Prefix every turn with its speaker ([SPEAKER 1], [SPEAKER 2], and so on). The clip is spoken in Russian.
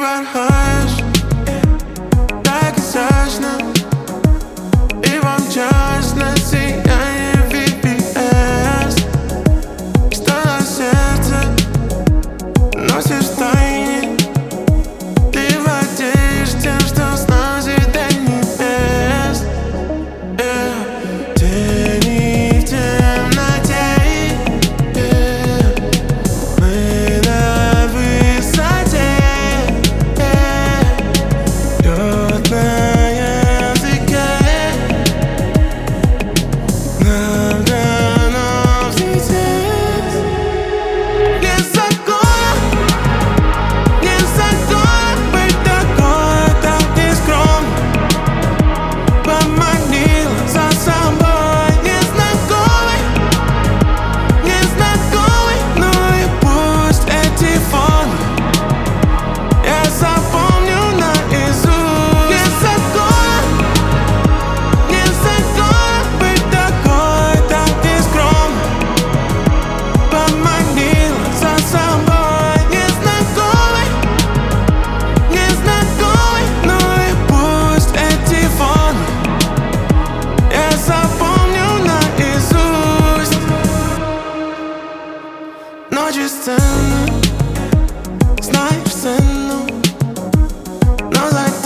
[SPEAKER 1] прибираешь, так изящно и во мчашь сияние VPS, что на сердце носишь в тайне. Ты владеешь тем, что сносит до небес. Тени в темноте, мы на высоте. Лед на языке, нам дано взлететь. Не закон быть такой, так нескромно. Поманила за собой незнакомый, ну и пусть эти фоны я запомню наизусть. Не закон быть такой, так нескромно. Поманила за собой незнакомый, ну и пусть эти фоны я запомню наизусть. Ночи сцены, знаешь цену, но за